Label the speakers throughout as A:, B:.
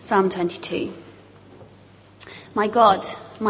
A: Psalm 22. My God,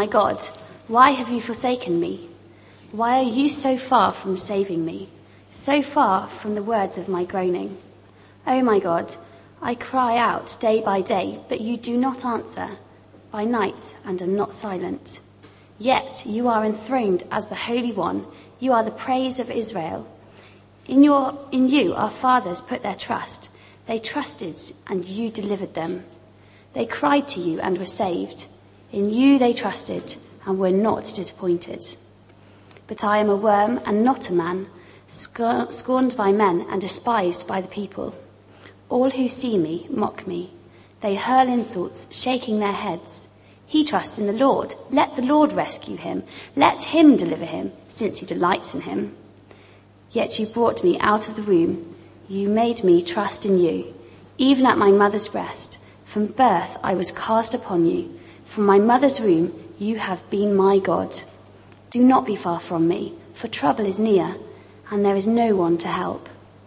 A: why have you forsaken me? Why are you so far from saving me, so far from the words of my groaning? Oh my God, I cry out day by day, but you do not answer, by night and am not silent. Yet you are enthroned as the Holy One, you are the praise of Israel. In you our fathers put their trust. They trusted and you delivered them. They cried to you and were saved. In you they trusted and were not disappointed. But I am a worm and not a man, scorned by men and despised by the people. All who see me mock me. They hurl insults, shaking their heads. He trusts in the Lord. Let the Lord rescue him. Let him deliver him, since he delights in him. Yet you brought me out of the womb. You made me trust in you, even at my mother's breast. From birth I was cast upon you. From my mother's womb you have been my God. Do not be far from me, for trouble is near, and there is no one to help.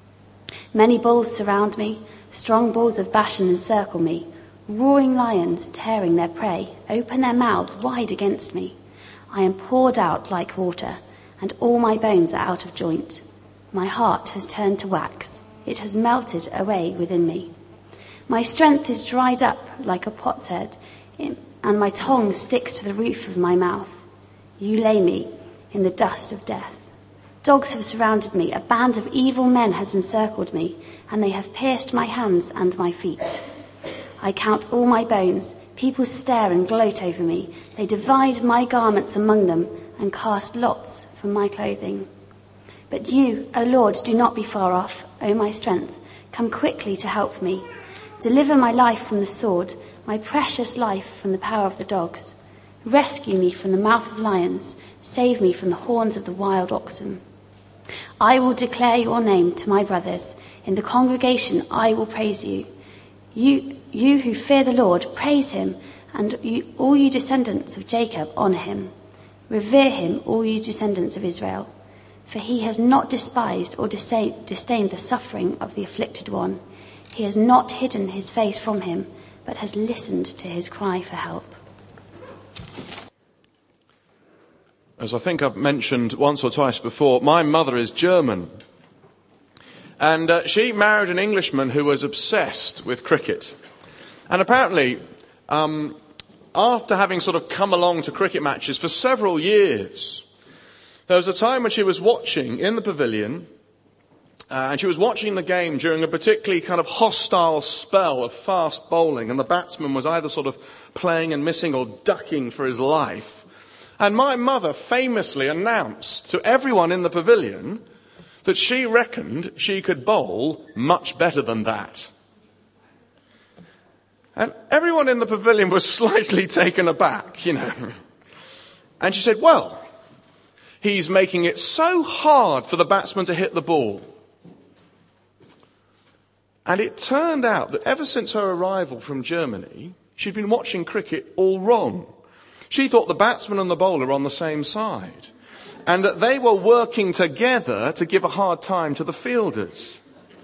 A: Many bulls surround me, strong bulls of Bashan encircle me. Roaring lions, tearing their prey, open their mouths wide against me. I am poured out like water, and all my bones are out of joint. My heart has turned to wax. It has melted away within me. My strength is dried up like a potsherd, and my tongue sticks to the roof of my mouth. You lay me in the dust of death. Dogs have surrounded me. A band of evil men has encircled me, and they have pierced my hands and my feet. I count all my bones. People stare and gloat over me. They divide my garments among them and cast lots for my clothing. But you, O Lord, do not be far off, O my strength. Come quickly to help me. Deliver my life from the sword, my precious life from the power of the dogs. Rescue me from the mouth of lions. Save me from the horns of the wild oxen. I will declare your name to my brothers. In the congregation I will praise you. You who fear the Lord, praise him, and all you descendants of Jacob, honour him. Revere him, all you descendants of Israel. For he has not despised or disdained the suffering of the afflicted one. He has not hidden his face from him, but has listened to his cry for help.
B: As I think I've mentioned once or twice before, my mother is German. And she married an Englishman who was obsessed with cricket. And apparently, after having sort of come along to cricket matches for several years, there was a time when she was watching in the pavilion, and she was watching the game during a particularly kind of hostile spell of fast bowling, and the batsman was either sort of playing and missing or ducking for his life. And my mother famously announced to everyone in the pavilion that she reckoned she could bowl much better than that. And everyone in the pavilion was slightly taken aback, And she said, well, he's making it so hard for the batsman to hit the ball. And it turned out that ever since her arrival from Germany, she'd been watching cricket all wrong. She thought the batsman and the bowler were on the same side, and that they were working together to give a hard time to the fielders.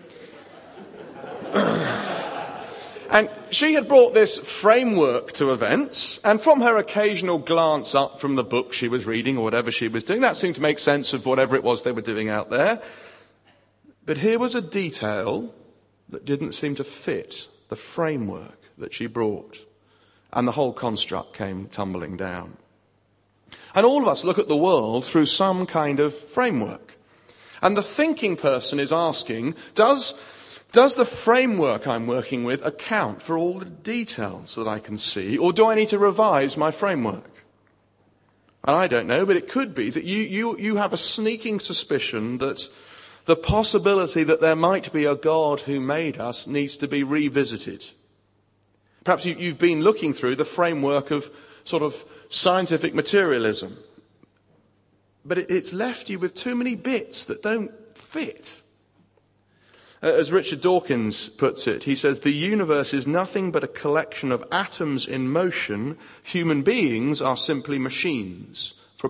B: And she had brought this framework to events, and from her occasional glance up from the book she was reading or whatever she was doing, that seemed to make sense of whatever it was they were doing out there. But here was a detail that didn't seem to fit the framework that she brought, and the whole construct came tumbling down. And all of us look at the world through some kind of framework. And the thinking person is asking, does the framework I'm working with account for all the details that I can see, or do I need to revise my framework? And I don't know, but it could be that you have a sneaking suspicion that the possibility that there might be a God who made us needs to be revisited. Perhaps you've been looking through the framework of sort of scientific materialism, but it's left you with too many bits that don't fit. As Richard Dawkins puts it, he says, the universe is nothing but a collection of atoms in motion. Human beings are simply machines for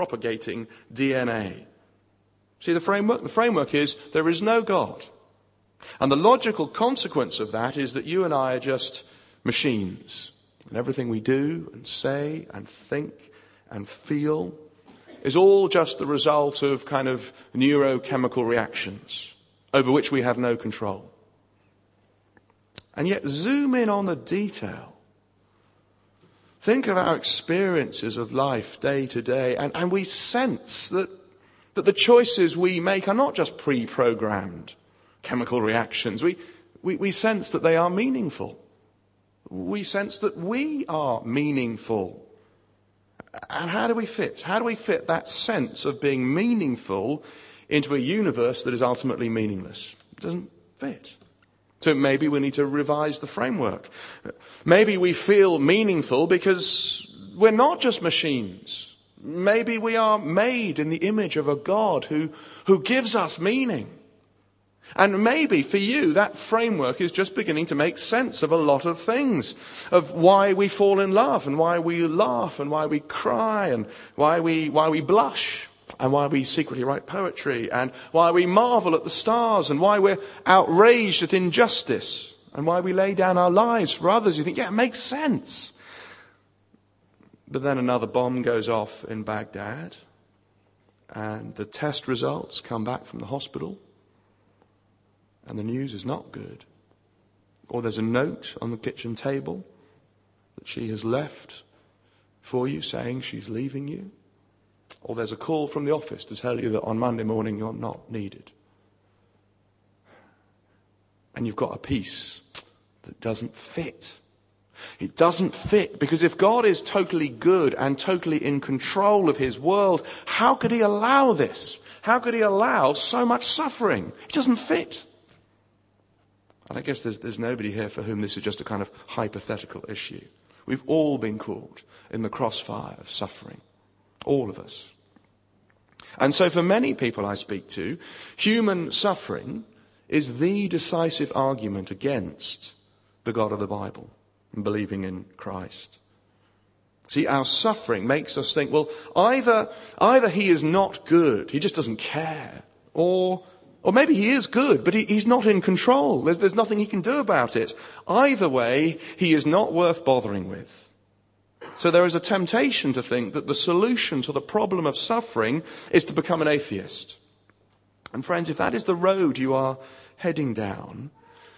B: propagating DNA. See the framework? The framework is there is no God. And the logical consequence of that is that you and I are just machines. And everything we do and say and think and feel is all just the result of kind of neurochemical reactions over which we have no control. And yet zoom in on the detail. Think of our experiences of life day to day, and we sense that the choices we make are not just pre-programmed chemical reactions. We sense that they are meaningful. We sense that we are meaningful. And how do we fit? How do we fit that sense of being meaningful into a universe that is ultimately meaningless? It doesn't fit. So maybe we need to revise the framework. Maybe we feel meaningful because we're not just machines. Maybe we are made in the image of a God who gives us meaning. And maybe for you, that framework is just beginning to make sense of a lot of things, of why we fall in love and why we laugh and why we cry and why we blush and why we secretly write poetry and why we marvel at the stars and why we're outraged at injustice and why we lay down our lives for others. You think, yeah, it makes sense. But then another bomb goes off in Baghdad and the test results come back from the hospital. And the news is not good. Or there's a note on the kitchen table that she has left for you saying she's leaving you. Or there's a call from the office to tell you that on Monday morning you're not needed. And you've got a peace that doesn't fit. It doesn't fit because if God is totally good and totally in control of his world, how could he allow this? How could he allow so much suffering? It doesn't fit. And I guess there's nobody here for whom this is just a kind of hypothetical issue. We've all been caught in the crossfire of suffering. All of us. And so for many people I speak to, human suffering is the decisive argument against the God of the Bible and believing in Christ. See, our suffering makes us think, well, either he is not good, he just doesn't care, or maybe he is good, but he's not in control. There's nothing he can do about it. Either way, he is not worth bothering with. So there is a temptation to think that the solution to the problem of suffering is to become an atheist. And friends, if that is the road you are heading down,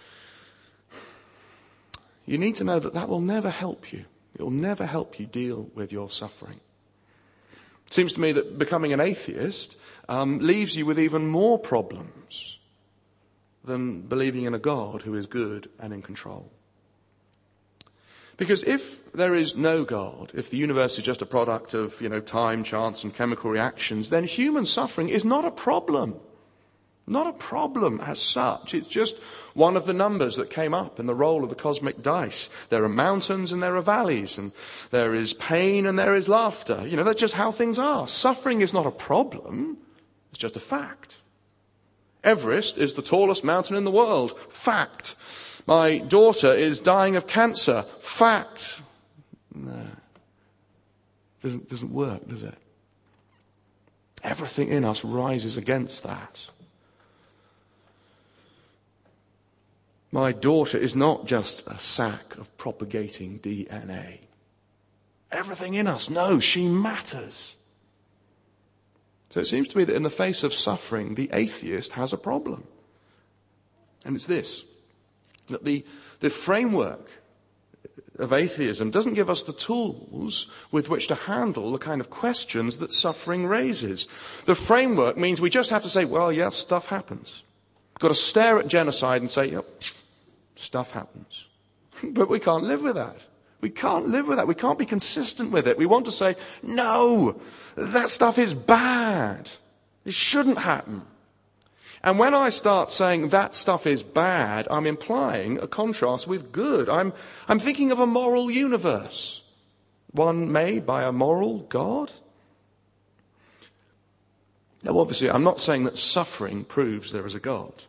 B: you need to know that will never help you. It will never help you deal with your suffering. It seems to me that becoming an atheist leaves you with even more problems than believing in a God who is good and in control. Because if there is no God, if the universe is just a product of, time, chance and chemical reactions, then human suffering is not a problem. Not a problem as such. It's just one of the numbers that came up in the roll of the cosmic dice. There are mountains and there are valleys, and there is pain and there is laughter. That's just how things are. Suffering is not a problem. It's just a fact. Everest is the tallest mountain in the world. Fact. My daughter is dying of cancer. Fact. No. Doesn't work, does it? Everything in us rises against that. My daughter is not just a sack of propagating DNA. Everything in us knows she matters. So it seems to me that in the face of suffering, the atheist has a problem. And it's this, that the framework of atheism doesn't give us the tools with which to handle the kind of questions that suffering raises. The framework means we just have to say, well, yeah, stuff happens. We've got to stare at genocide and say, yep, stuff happens. But we can't live with that. We can't live with that. We can't be consistent with it. We want to say, no, that stuff is bad. It shouldn't happen. And when I start saying that stuff is bad, I'm implying a contrast with good. I'm thinking of a moral universe, one made by a moral God. Now, obviously, I'm not saying that suffering proves there is a God.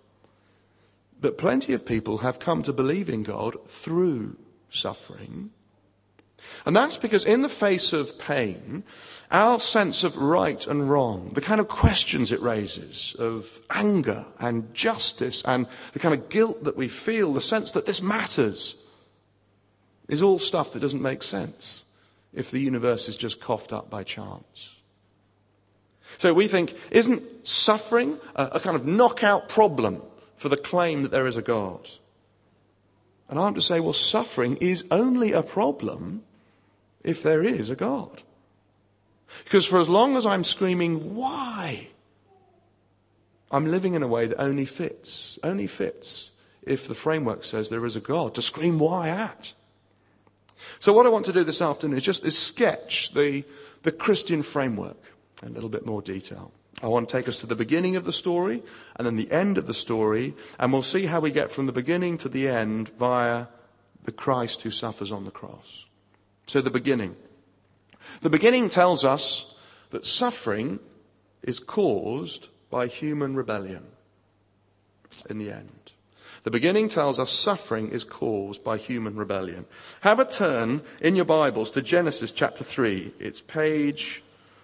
B: But plenty of people have come to believe in God through suffering. And that's because in the face of pain, our sense of right and wrong, the kind of questions it raises of anger and justice and the kind of guilt that we feel, the sense that this matters, is all stuff that doesn't make sense if the universe is just coughed up by chance. So we think, isn't suffering a kind of knockout problem for the claim that there is a God? And I'm to say, well, suffering is only a problem if there is a God. Because for as long as I'm screaming, why? I'm living in a way that only fits if the framework says there is a God to scream why at. So what I want to do this afternoon is sketch the Christian framework in a little bit more detail. I want to take us to the beginning of the story and then the end of the story, and we'll see how we get from the beginning to the end via the Christ who suffers on the cross. So the beginning. The beginning tells us that suffering is caused by human rebellion in the end. The beginning tells us suffering is caused by human rebellion. Have a turn in your Bibles to Genesis chapter 3. It's page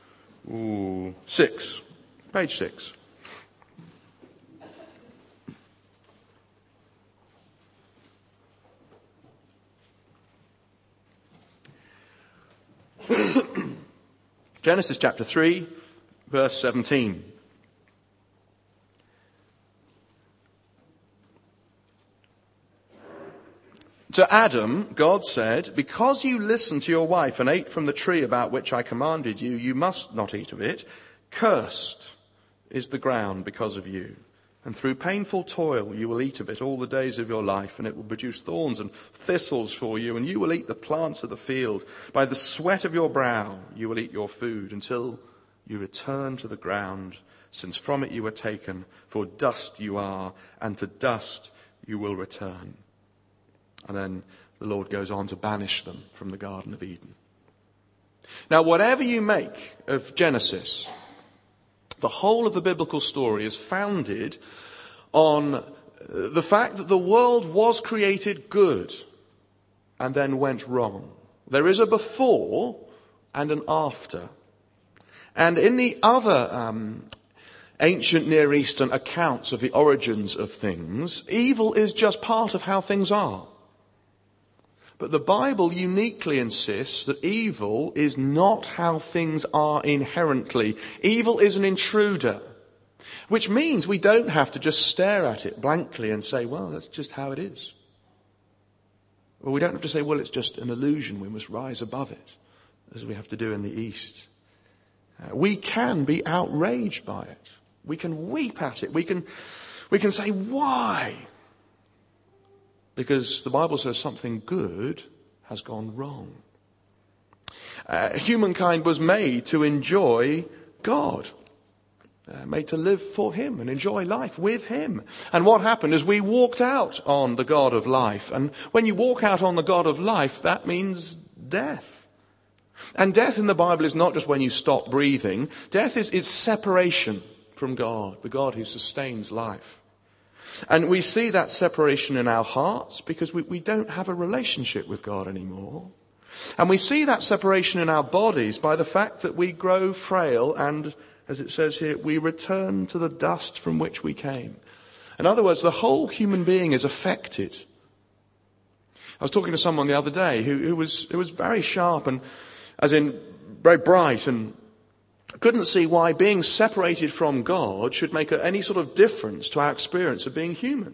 B: 6. Page 6. Genesis chapter 3, verse 17. To Adam, God said, because you listened to your wife and ate from the tree about which I commanded you, you must not eat of it. Cursed is the ground because of you. And through painful toil you will eat of it all the days of your life, and it will produce thorns and thistles for you, and you will eat the plants of the field. By the sweat of your brow you will eat your food until you return to the ground, since from it you were taken, for dust you are, and to dust you will return. And then the Lord goes on to banish them from the Garden of Eden. Now, whatever you make of Genesis, the whole of the biblical story is founded on the fact that the world was created good and then went wrong. There is a before and an after. And in the other ancient Near Eastern accounts of the origins of things, evil is just part of how things are. But the Bible uniquely insists that evil is not how things are inherently. Evil is an intruder, which means we don't have to just stare at it blankly and say, well, that's just how it is. Or we don't have to say, well, it's just an illusion, we must rise above it, as we have to do in the East. We can be outraged by it. We can weep at it. We can say, why? Because the Bible says something good has gone wrong. Humankind was made to enjoy God, made to live for him and enjoy life with him. And what happened is we walked out on the God of life. And when you walk out on the God of life, that means death. And death in the Bible is not just when you stop breathing. Death is separation from God, the God who sustains life. And we see that separation in our hearts because we don't have a relationship with God anymore. And we see that separation in our bodies by the fact that we grow frail and, as it says here, we return to the dust from which we came. In other words, the whole human being is affected. I was talking to someone the other day who was very sharp and, as in, very bright, and couldn't see why being separated from God should make any sort of difference to our experience of being human.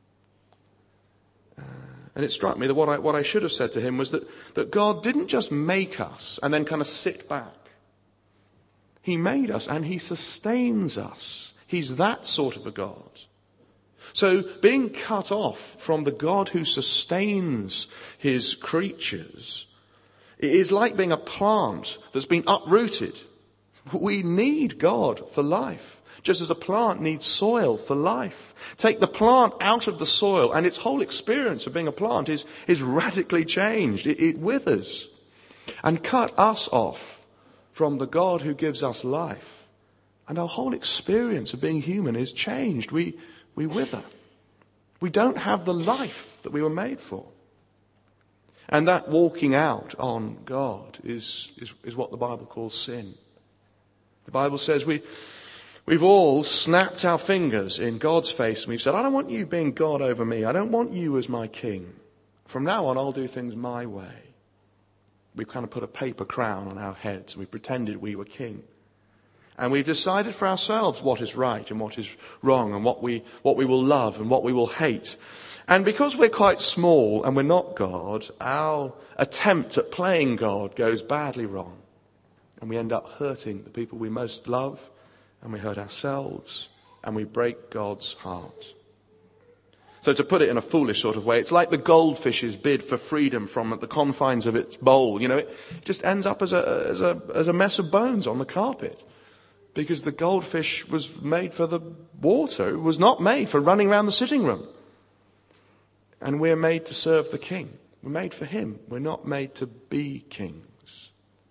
B: And it struck me that what I should have said to him was that God didn't just make us and then kind of sit back. He made us and he sustains us. He's that sort of a God. So being cut off from the God who sustains his creatures is like being a plant that's been uprooted. We need God for life, just as a plant needs soil for life. Take the plant out of the soil and its whole experience of being a plant is radically changed. It withers. And cut us off from the God who gives us life, and our whole experience of being human is changed. We wither. We don't have the life that we were made for. And that walking out on God is what the Bible calls sin. The Bible says we've all snapped our fingers in God's face and we've said, I don't want you being God over me. I don't want you as my king. From now on, I'll do things my way. We've kind of put a paper crown on our heads. We pretended we were king. And we've decided for ourselves what is right and what is wrong and what we will love and what we will hate. And because we're quite small and we're not God, our attempt at playing God goes badly wrong. And we end up hurting the people we most love, and we hurt ourselves, and we break God's heart. So to put it in a foolish sort of way, it's like the goldfish's bid for freedom from the confines of its bowl. It just ends up as a mess of bones on the carpet. Because the goldfish was made for the water. It was not made for running around the sitting room. And we're made to serve the king. We're made for him. We're not made to be kings.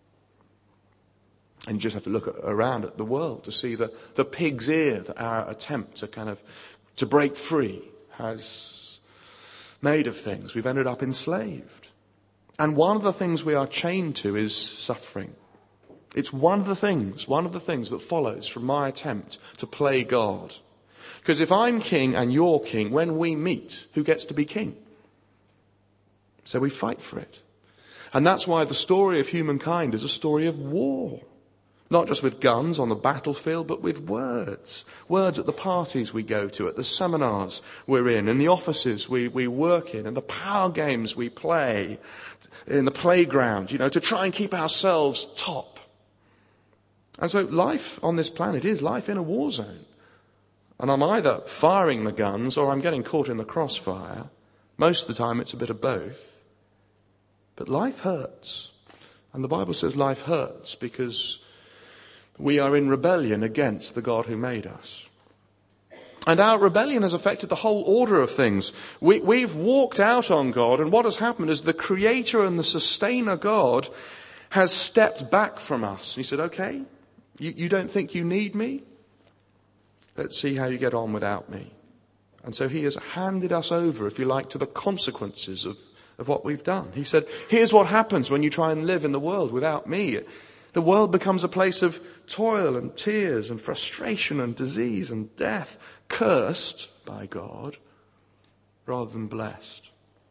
B: And you just have to look around at the world to see the pig's ear that our attempt to break free has made of things. We've ended up enslaved. And one of the things we are chained to is suffering. It's one of the things that follows from my attempt to play God. Because if I'm king and you're king, when we meet, who gets to be king? So we fight for it. And that's why the story of humankind is a story of war. Not just with guns on the battlefield, but with words. Words at the parties we go to, at the seminars we're in the offices we work in, and the power games we play in the playground, to try and keep ourselves top. And so life on this planet is life in a war zone. And I'm either firing the guns or I'm getting caught in the crossfire. Most of the time it's a bit of both. But life hurts. And the Bible says life hurts because we are in rebellion against the God who made us. And our rebellion has affected the whole order of things. We've walked out on God, and what has happened is the creator and the sustainer God has stepped back from us. He said, okay, you don't think you need me? Let's see how you get on without me. And so he has handed us over, if you like, to the consequences of what we've done. He said, here's what happens when you try and live in the world without me. The world becomes a place of toil and tears and frustration and disease and death, cursed by God rather than blessed.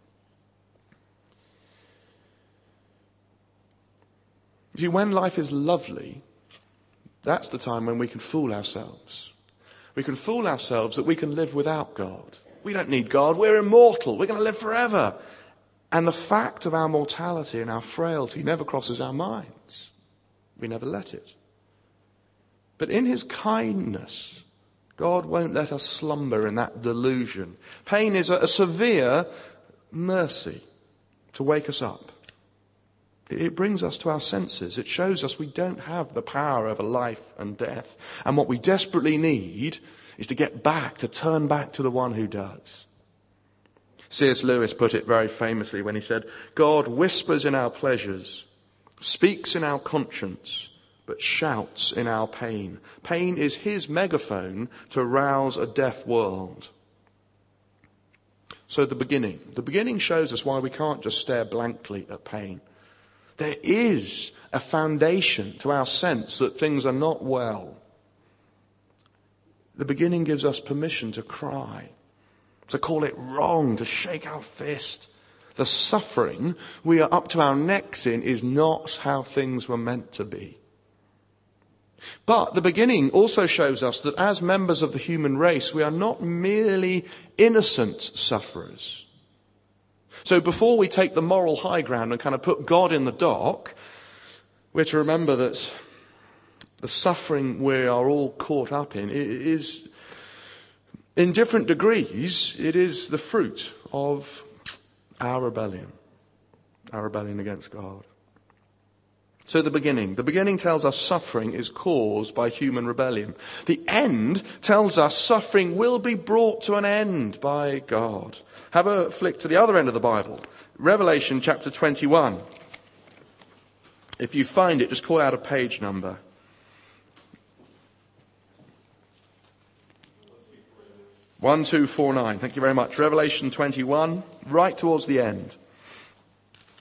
B: You see, when life is lovely, that's the time when we can fool ourselves. We can fool ourselves that we can live without God. We don't need God. We're immortal. We're going to live forever. And the fact of our mortality and our frailty never crosses our minds. We never let it. But in his kindness, God won't let us slumber in that delusion. Pain is a severe mercy to wake us up. It brings us to our senses. It shows us we don't have the power over life and death. And what we desperately need is to turn back to the one who does. C.S. Lewis put it very famously when he said, God whispers in our pleasures, speaks in our conscience, but shouts in our pain. Pain is his megaphone to rouse a deaf world. So the beginning shows us why we can't just stare blankly at pain. There is a foundation to our sense that things are not well. The beginning gives us permission to cry, to call it wrong, to shake our fist. The suffering we are up to our necks in is not how things were meant to be. But the beginning also shows us that as members of the human race, we are not merely innocent sufferers. So before we take the moral high ground and kind of put God in the dock, we're to remember that the suffering we are all caught up in is, in different degrees, it is the fruit of our rebellion against God. So the beginning tells us suffering is caused by human rebellion. The end tells us suffering will be brought to an end by God. Have a flick to the other end of the Bible. Revelation chapter 21. If you find it, just call out a page number. (1249). Thank you very much. Revelation 21, right towards the end.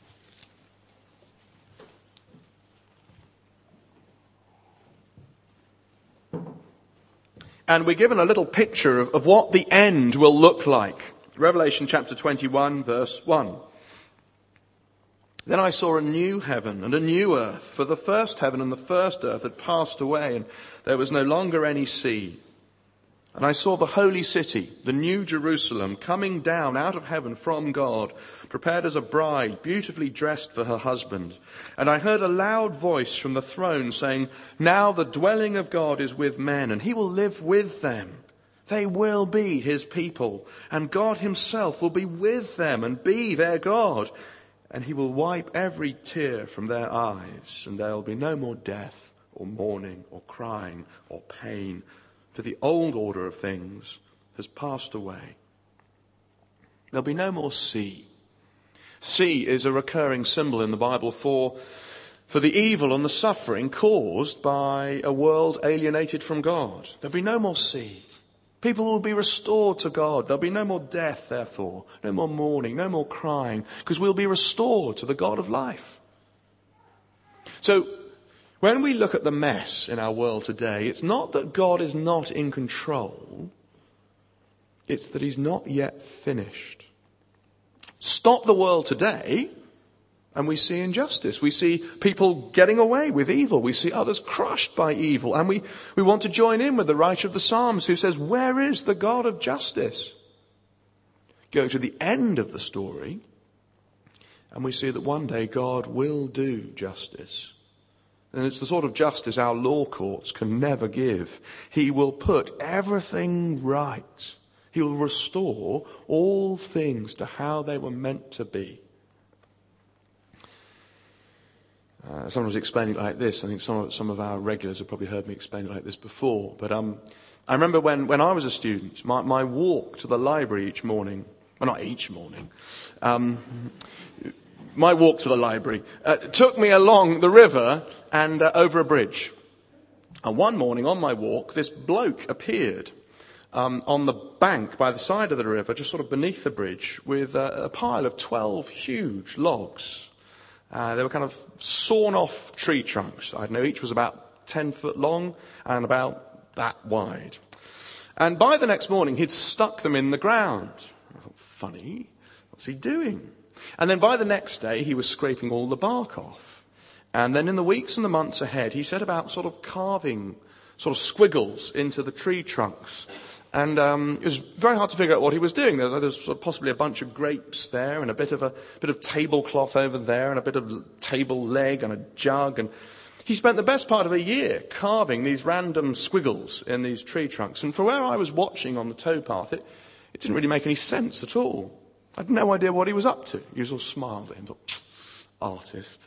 B: and we're given a little picture of what the end will look like. Revelation chapter 21, verse 1. Then I saw a new heaven and a new earth, for the first heaven and the first earth had passed away, and there was no longer any sea. And I saw the holy city, the new Jerusalem, coming down out of heaven from God, prepared as a bride, beautifully dressed for her husband. And I heard a loud voice from the throne saying, now the dwelling of God is with men, and he will live with them. They will be his people, and God himself will be with them and be their God. And he will wipe every tear from their eyes, and there will be no more death or mourning or crying or pain, for the old order of things has passed away. There'll be no more sea. Sea is a recurring symbol in the Bible for the evil and the suffering caused by a world alienated from God. There'll be no more sea. People will be restored to God. There'll be no more death, therefore. No more mourning, no more crying, because we'll be restored to the God of life. So, when we look at the mess in our world today, it's not that God is not in control. It's that he's not yet finished. Stop the world today, and we see injustice. We see people getting away with evil. We see others crushed by evil. And we want to join in with the writer of the Psalms who says, where is the God of justice? Go to the end of the story, and we see that one day God will do justice. And it's the sort of justice our law courts can never give. He will put everything right. He will restore all things to how they were meant to be. Someone was explaining it like this. I think some of our regulars have probably heard me explain it like this before. But I remember when I was a student, my walk to the library each morning, well, not each morning, my walk to the library took me along the river and over a bridge. And one morning on my walk, this bloke appeared on the bank by the side of the river, just sort of beneath the bridge, with a pile of 12 huge logs. They were kind of sawn off tree trunks. I don't know, each was about 10 foot long and about that wide. And by the next morning, he'd stuck them in the ground. I thought, funny, what's he doing? And then by the next day, he was scraping all the bark off. And then in the weeks and the months ahead, he set about sort of carving sort of squiggles into the tree trunks. And it was very hard to figure out what he was doing. There was sort of possibly a bunch of grapes there, and a bit of tablecloth over there, and a bit of table leg, and a jug. And he spent the best part of a year carving these random squiggles in these tree trunks. And for where I was watching on the towpath, it didn't really make any sense at all. I had no idea what he was up to. You sort of smiled at him, thought, artist.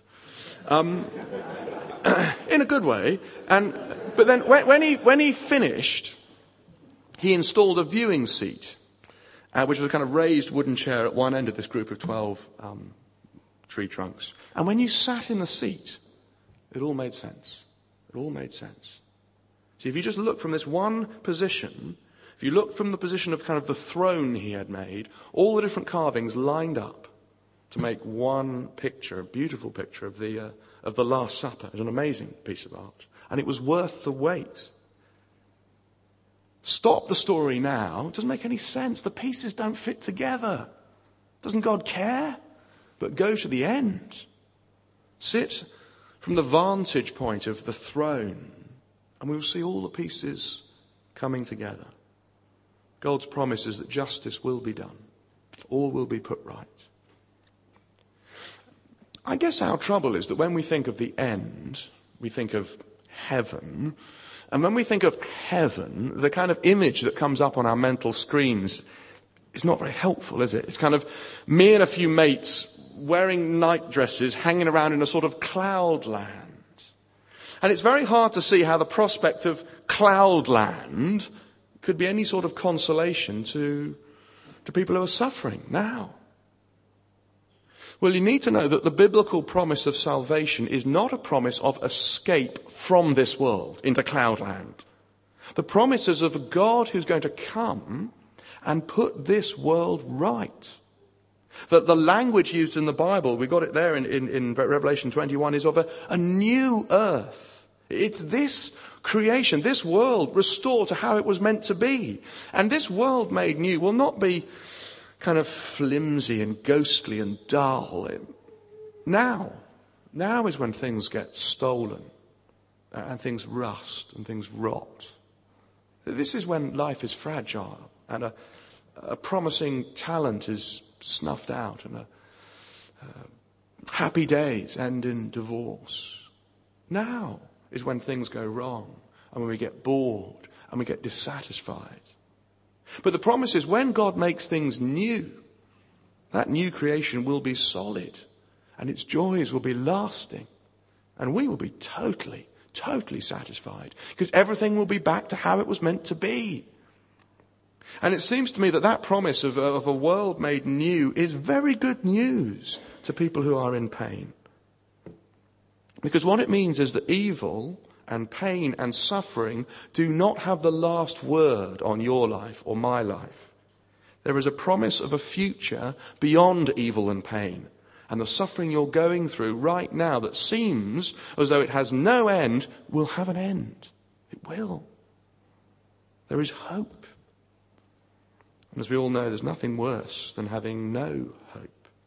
B: In a good way. But then when he finished, he installed a viewing seat, which was a kind of raised wooden chair at one end of this group of 12 tree trunks. And when you sat in the seat, it all made sense. It all made sense. See, if you just look from this one position, if you look from the position of kind of the throne he had made, all the different carvings lined up to make one picture, a beautiful picture of the Last Supper. It was an amazing piece of art. And it was worth the wait. Stop the story now. It doesn't make any sense. The pieces don't fit together. Doesn't God care? But go to the end. Sit from the vantage point of the throne, and we will see all the pieces coming together. God's promise is that justice will be done. All will be put right. I guess our trouble is that when we think of the end, we think of heaven. And when we think of heaven, the kind of image that comes up on our mental screens is not very helpful, is it? It's kind of me and a few mates wearing night dresses, hanging around in a sort of cloudland. And it's very hard to see how the prospect of cloudland could be any sort of consolation to people who are suffering now. Well, you need to know that the biblical promise of salvation is not a promise of escape from this world into cloudland. The promise is of a God who's going to come and put this world right. That the language used in the Bible, we got it there in Revelation 21, is of a new earth. It's this creation, this world restored to how it was meant to be. And this world made new will not be kind of flimsy and ghostly and dull. Now is when things get stolen and things rust and things rot. This is when life is fragile and a promising talent is snuffed out and happy days end in divorce. Now is when things go wrong and when we get bored and we get dissatisfied. But the promise is when God makes things new, that new creation will be solid and its joys will be lasting and we will be totally satisfied because everything will be back to how it was meant to be. And it seems to me that promise of a world made new is very good news to people who are in pain. Because what it means is that evil and pain and suffering do not have the last word on your life or my life. There is a promise of a future beyond evil and pain. And the suffering you're going through right now that seems as though it has no end will have an end. It will. There is hope. And as we all know, there's nothing worse than having no hope.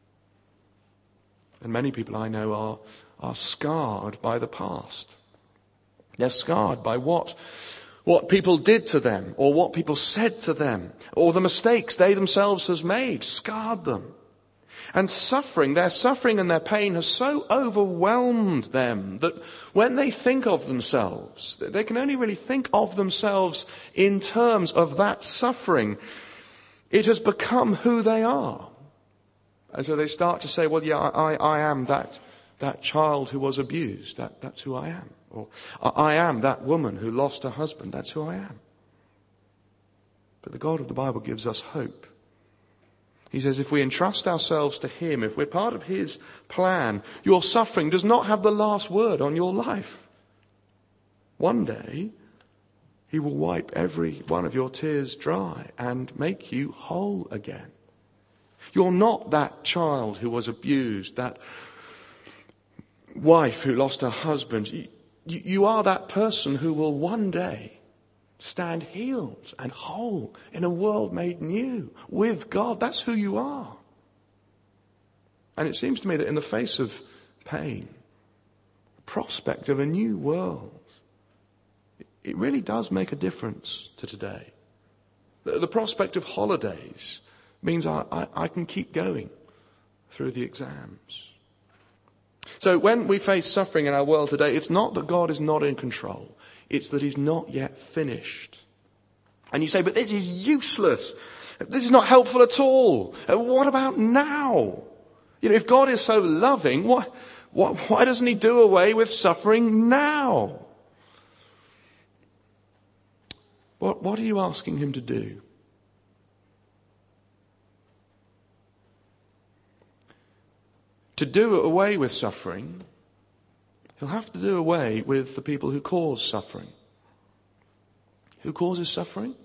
B: And many people I know are scarred by the past. They're scarred by what people did to them, or what people said to them, or the mistakes they themselves has made, scarred them. And their suffering and their pain has so overwhelmed them that when they think of themselves, they can only really think of themselves in terms of that suffering. It has become who they are. And so they start to say, well, yeah, I am that child who was abused. That's who I am. Or I am that woman who lost her husband. That's who I am. But the God of the Bible gives us hope. He says if we entrust ourselves to him, if we're part of his plan, your suffering does not have the last word on your life. One day, he will wipe every one of your tears dry and make you whole again. You're not that child who was abused, that wife who lost her husband. You are that person who will one day stand healed and whole in a world made new with God. That's who you are. And it seems to me that in the face of pain, the prospect of a new world, it really does make a difference to today. The prospect of holidays means I can keep going through the exams. So when we face suffering in our world today, it's not that God is not in control. It's that he's not yet finished. And you say, but this is useless. This is not helpful at all. What about now? If God is so loving, why doesn't he do away with suffering now? What are you asking him to do? To do away with suffering, he'll have to do away with the people who cause suffering. Who causes suffering?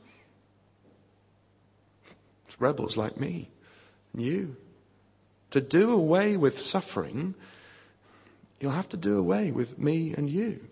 B: It's rebels like me and you. To do away with suffering, he'll have to do away with me and you.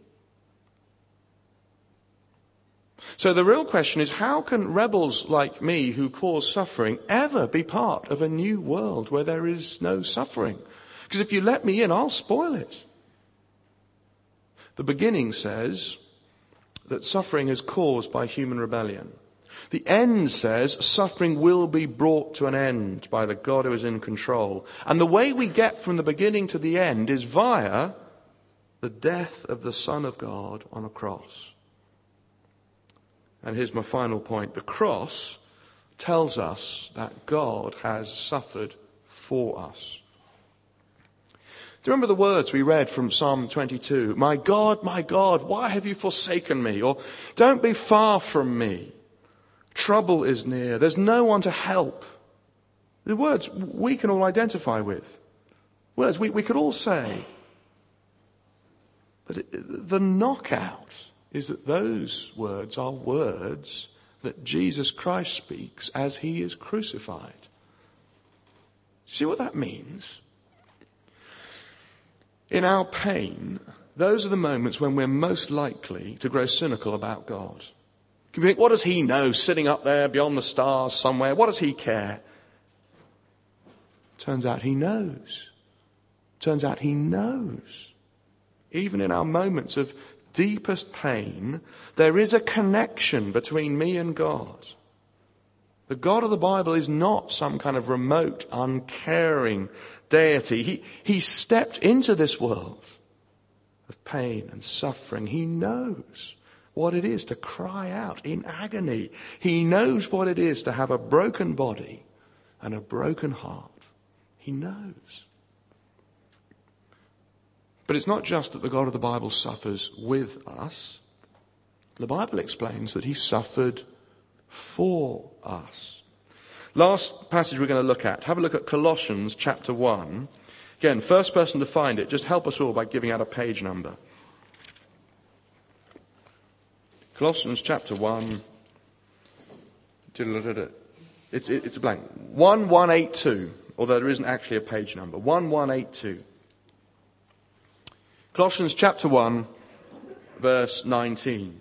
B: So the real question is, how can rebels like me who cause suffering ever be part of a new world where there is no suffering? Because if you let me in, I'll spoil it. The beginning says that suffering is caused by human rebellion. The end says suffering will be brought to an end by the God who is in control. And the way we get from the beginning to the end is via the death of the Son of God on a cross. And here's my final point. The cross tells us that God has suffered for us. Do you remember the words we read from Psalm 22? My God, why have you forsaken me? Or don't be far from me. Trouble is near. There's no one to help. The words we can all identify with. Words we could all say. But the knockout is that those words are words that Jesus Christ speaks as he is crucified. See what that means? In our pain, those are the moments when we're most likely to grow cynical about God. You think, what does he know, sitting up there beyond the stars somewhere? What does he care? Turns out he knows. Turns out he knows. Even in our moments of deepest pain, there is a connection between me and God. The God of the Bible is not some kind of remote, uncaring deity. He stepped into this world of pain and suffering. He knows what it is to cry out in agony. He knows what it is to have a broken body and a broken heart. He knows. But it's not just that the God of the Bible suffers with us. The Bible explains that he suffered for us. Last passage we're going to look at. Have a look at Colossians chapter 1. Again, first person to find it, just help us all by giving out a page number. Colossians chapter 1. It's a blank. 1182, although there isn't actually a page number. 1182. Colossians chapter 1, verse 19.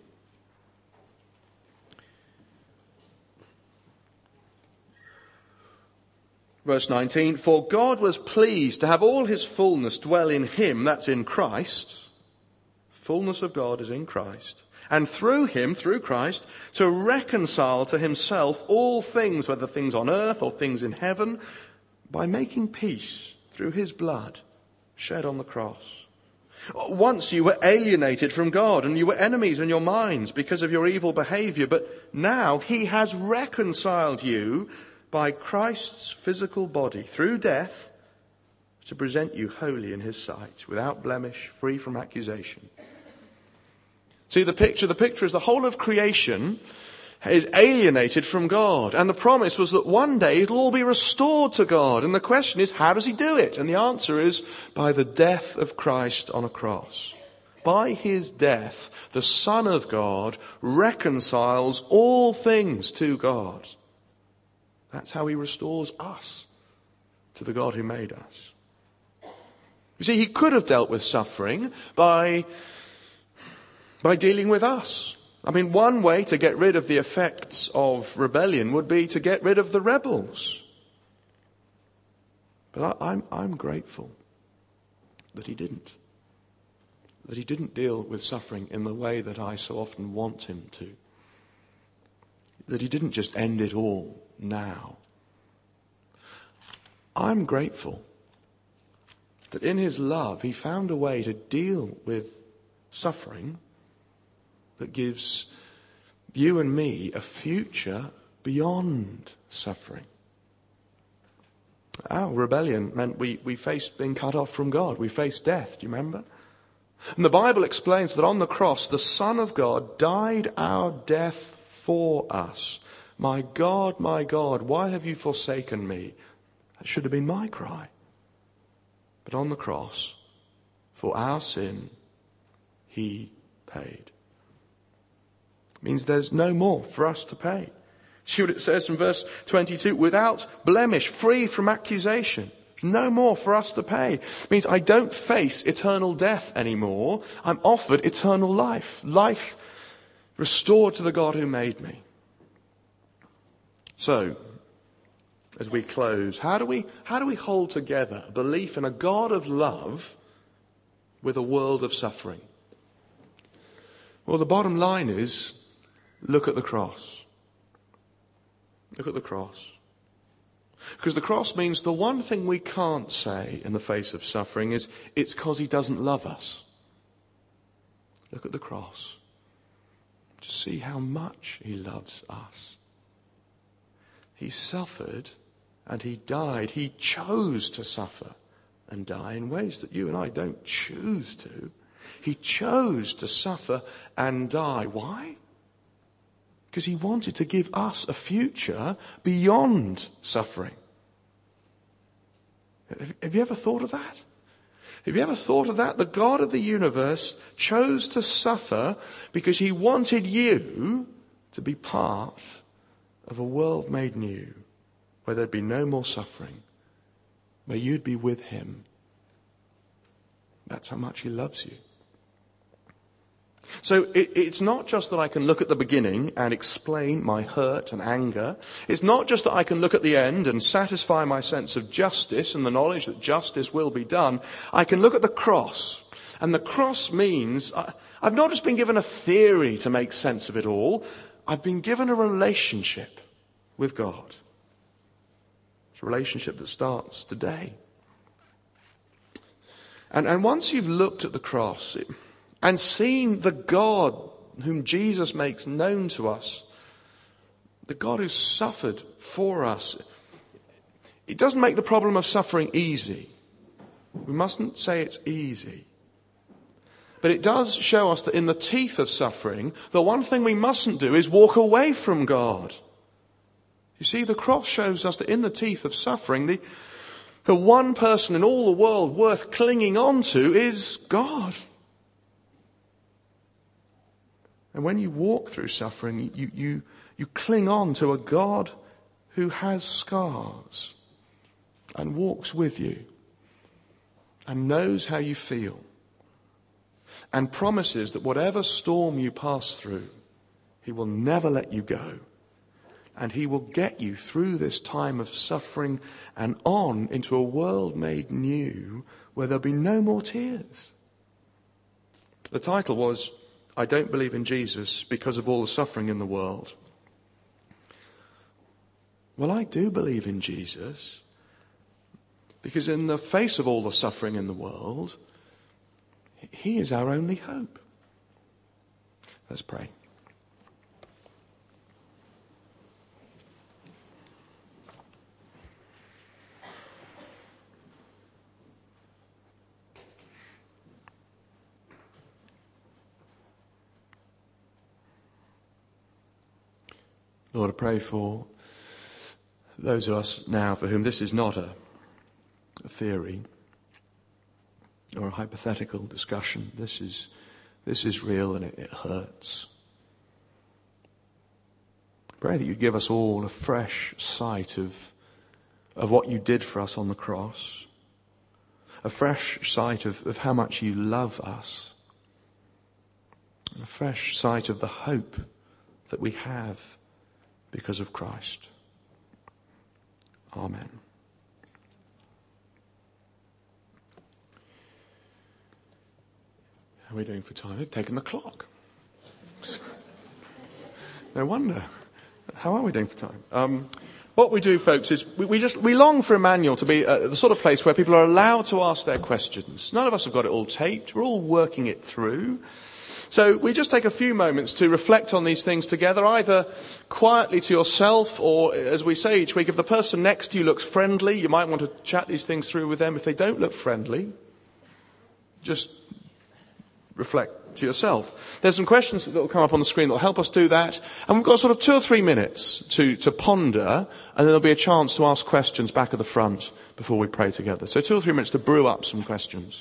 B: Verse 19, for God was pleased to have all his fullness dwell in him, that's in Christ. Fullness of God is in Christ. And through him, through Christ, to reconcile to himself all things, whether things on earth or things in heaven, by making peace through his blood shed on the cross. Once you were alienated from God and you were enemies in your minds because of your evil behavior, but now he has reconciled you by Christ's physical body through death to present you holy in his sight, without blemish, free from accusation. See the picture is the whole of creation is alienated from God. And the promise was that one day it'll all be restored to God. And the question is, how does he do it? And the answer is by the death of Christ on a cross. By his death, the Son of God reconciles all things to God. That's how he restores us to the God who made us. You see, he could have dealt with suffering by dealing with us. I mean, one way to get rid of the effects of rebellion would be to get rid of the rebels. But I'm grateful that he didn't. That he didn't deal with suffering in the way that I so often want him to. That he didn't just end it all now. I'm grateful that in his love he found a way to deal with suffering that gives you and me a future beyond suffering. Our rebellion meant we faced being cut off from God. We faced death, do you remember? And the Bible explains that on the cross, the Son of God died our death for us. My God, why have you forsaken me? That should have been my cry. But on the cross, for our sin, he paid. It means there's no more for us to pay. See what it says in verse 22, without blemish, free from accusation. There's no more for us to pay. It means I don't face eternal death anymore. I'm offered eternal life. Life restored to the God who made me. So, as we close, how do we hold together a belief in a God of love with a world of suffering? Well, the bottom line is, look at the cross. Look at the cross. Because the cross means the one thing we can't say in the face of suffering is, it's because he doesn't love us. Look at the cross. To see how much he loves us. He suffered and he died. He chose to suffer and die in ways that you and I don't choose to. He chose to suffer and die. Why? Because he wanted to give us a future beyond suffering. Have you ever thought of that? Have you ever thought of that? The God of the universe chose to suffer because he wanted you to be part of a world made new, where there'd be no more suffering, where you'd be with him. That's how much he loves you. So it's not just that I can look at the beginning and explain my hurt and anger. It's not just that I can look at the end and satisfy my sense of justice and the knowledge that justice will be done. I can look at the cross. And the cross means I've not just been given a theory to make sense of it all. I've been given a relationship with God. It's a relationship that starts today. And once you've looked at the cross and seen the God whom Jesus makes known to us, the God who suffered for us, it doesn't make the problem of suffering easy. We mustn't say it's easy. But it does show us that in the teeth of suffering, the one thing we mustn't do is walk away from God. You see, the cross shows us that in the teeth of suffering, the one person in all the world worth clinging on to is God. And when you walk through suffering, you cling on to a God who has scars and walks with you and knows how you feel and promises that whatever storm you pass through, he will never let you go. And he will get you through this time of suffering and on into a world made new where there'll be no more tears. The title was, I Don't Believe in Jesus Because of All the Suffering in the World. Well, I do believe in Jesus because in the face of all the suffering in the world, he is our only hope. Let's pray. Lord, I pray for those of us now for whom this is not a theory or a hypothetical discussion. This is real and it hurts. Pray that you give us all a fresh sight of what you did for us on the cross, a fresh sight of how much you love us, and a fresh sight of the hope that we have because of Christ. Amen. How are we doing for time? They've taken the clock. No wonder. How are we doing for time? What we do, folks, is we long for Emmanuel to be the sort of place where people are allowed to ask their questions. None of us have got it all taped. We're all working it through. So we just take a few moments to reflect on these things together, either quietly to yourself or, as we say each week, if the person next to you looks friendly, you might want to chat these things through with them. If they don't look friendly, just reflect to yourself. There's some questions that will come up on the screen that will help us do that. And we've got sort of 2 or 3 minutes to ponder, and then there'll be a chance to ask questions back at the front before we pray together. So 2 or 3 minutes to brew up some questions.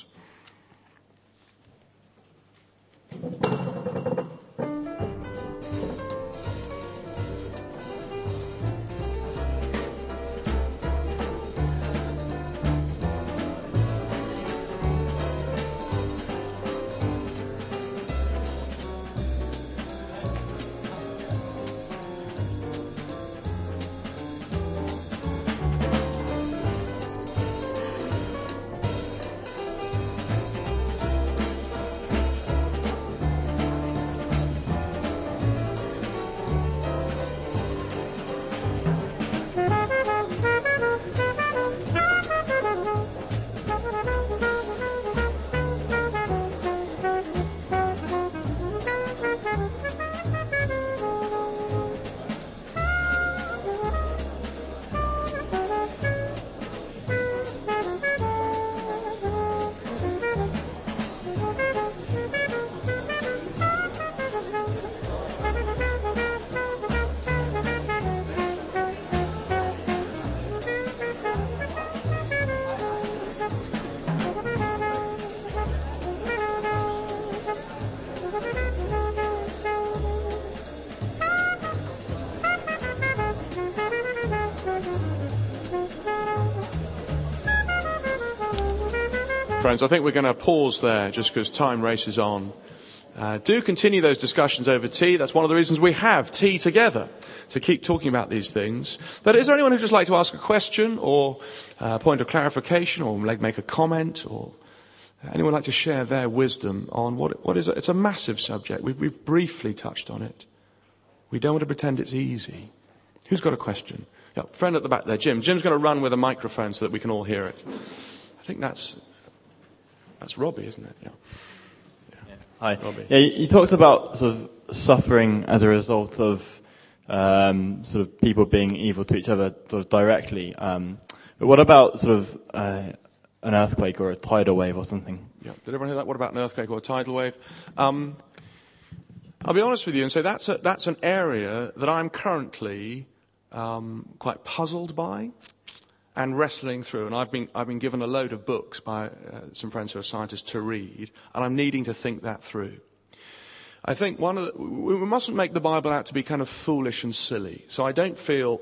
B: Friends, I think we're going to pause there just because time races on. Do continue those discussions over tea. That's one of the reasons we have tea together, to keep talking about these things. But is there anyone who'd just like to ask a question or a point of clarification or make a comment, or anyone like to share their wisdom on what is it? It's a massive subject. We've briefly touched on it. We don't want to pretend it's easy. Who's got a question? Yeah, friend at the back there, Jim. Jim's going to run with a microphone so that we can all hear it. I think that's Robbie, isn't it? Yeah.
C: Hi.
B: Robbie.
C: Yeah, you talked about sort of suffering as a result of sort of people being evil to each other sort of directly. But what about sort of an earthquake or a tidal wave or something?
B: Yeah. Did everyone hear that? What about an earthquake or a tidal wave? I'll be honest with you and say that's an area that I'm currently quite puzzled by and wrestling through. And I've been given a load of books by some friends who are scientists to read, and I'm needing to think that through. I think we mustn't make the Bible out to be kind of foolish and silly. So I don't feel,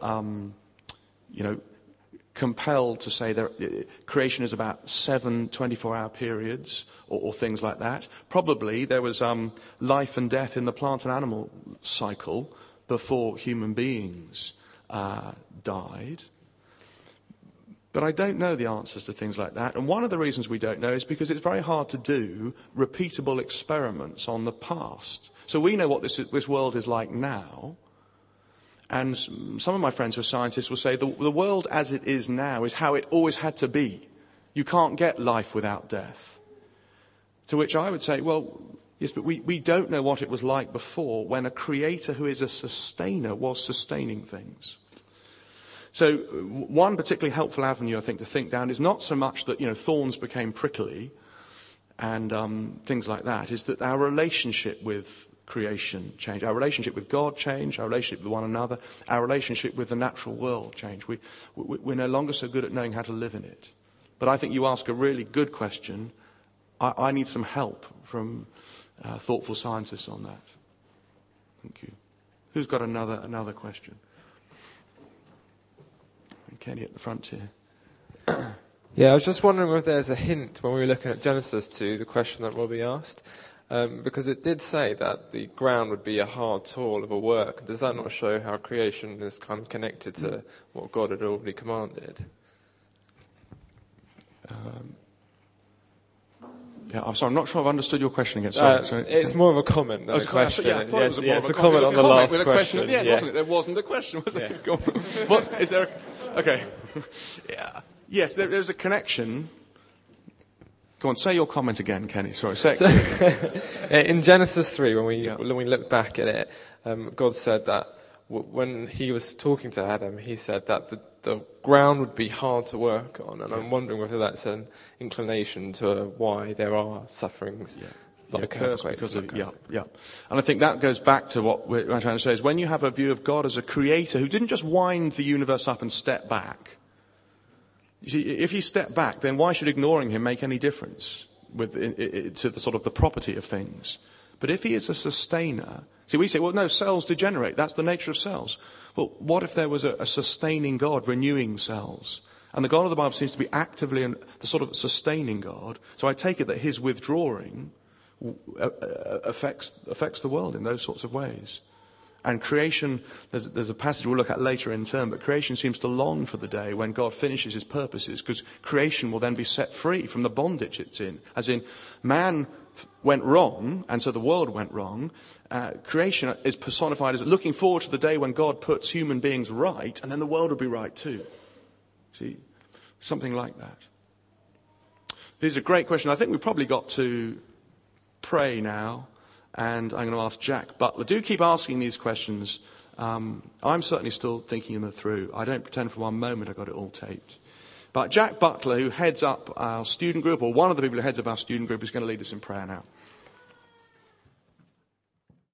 B: compelled to say that creation is about 7 24-hour periods or things like that. Probably there was life and death in the plant and animal cycle before human beings died. But I don't know the answers to things like that. And one of the reasons we don't know is because it's very hard to do repeatable experiments on the past. So we know what this world is like now. And some of my friends who are scientists will say the world as it is now is how it always had to be. You can't get life without death. To which I would say, well, yes, but we don't know what it was like before when a creator who is a sustainer was sustaining things. So one particularly helpful avenue, I think, to think down is not so much that, thorns became prickly and things like that, is that our relationship with creation changed. Our relationship with God changed, our relationship with one another, our relationship with the natural world changed. We're no longer so good at knowing how to live in it. But I think you ask a really good question. I need some help from thoughtful scientists on that. Thank you. Who's got another question? Kenny at the front here.
D: Yeah, I was just wondering if there's a hint when we were looking at Genesis to the question that Robbie asked, because it did say that the ground would be a hard toil of a work. Does that not show how creation is kind of connected to what God had already commanded?
B: Yeah, I'm sorry, I'm not sure I've understood your question again. Sorry.
D: It's more of a comment than a question.
B: Yeah, I thought it was
D: it's a comment on the last
B: with a question. At the end,
D: yeah.
B: wasn't it? There wasn't a question, was
D: Yeah.
B: there? Go on. Is there? Okay. Yeah. Yes, there's a connection. Go on, say your comment again, Kenny. Sorry. Say it.
D: In Genesis 3, when we look back at it, God said that when he was talking to Adam, he said that the ground would be hard to work on, and I'm wondering whether that's an inclination to why there are sufferings like earthquakes.
B: Yeah. And I think that goes back to what we're trying to say, is when you have a view of God as a creator who didn't just wind the universe up and step back. You see, if he stepped back, then why should ignoring him make any difference to the sort of the property of things? But if he is a sustainer, see, we say, well, no, cells degenerate. That's the nature of cells. Well, what if there was a sustaining God renewing cells? And the God of the Bible seems to be actively the sort of sustaining God. So I take it that his withdrawing affects the world in those sorts of ways. And creation, there's a passage we'll look at later in turn, but creation seems to long for the day when God finishes his purposes, because creation will then be set free from the bondage it's in. As in, man went wrong, and so the world went wrong. Creation is personified as looking forward to the day when God puts human beings right, and then the world will be right too. See, something like that. This is a great question. I think we've probably got to pray now, and I'm going to ask Jack Butler. Do keep asking these questions. I'm certainly still thinking them through. I don't pretend for one moment I got it all taped. But Jack Butler, who heads up our student group, or one of the people who heads up our student group, is going to lead us in prayer now.